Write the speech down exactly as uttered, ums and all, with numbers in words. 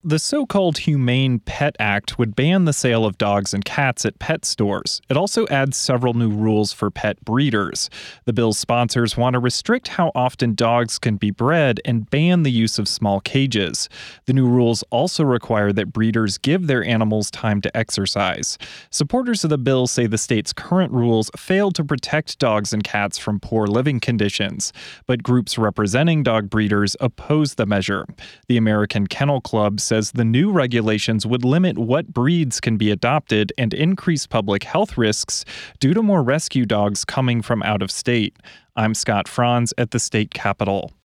The so-called Humane Pet Act would ban the sale of dogs and cats at pet stores. It also adds several new rules for pet breeders. The bill's sponsors want to restrict how often dogs can be bred and ban the use of small cages. The new rules also require that breeders give their animals time to exercise. Supporters of the bill say the state's current rules fail to protect dogs and cats from poor living conditions, but groups representing dog breeders oppose the measure. The American Kennel Club says the new regulations would limit what breeds can be adopted and increase public health risks due to more rescue dogs coming from out of state. I'm Scott Franz at the state capitol.